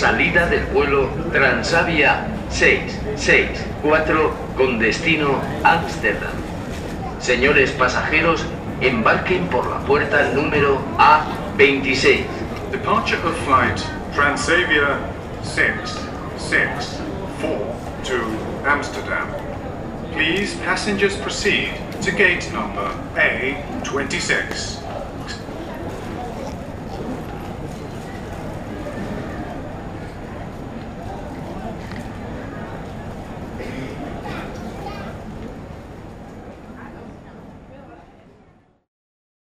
Salida del vuelo Transavia 664 con destino Ámsterdam. Señores pasajeros, embarquen por la puerta número A26. Departure of flight Transavia 664 to Amsterdam. Please, passengers proceed to gate number A26.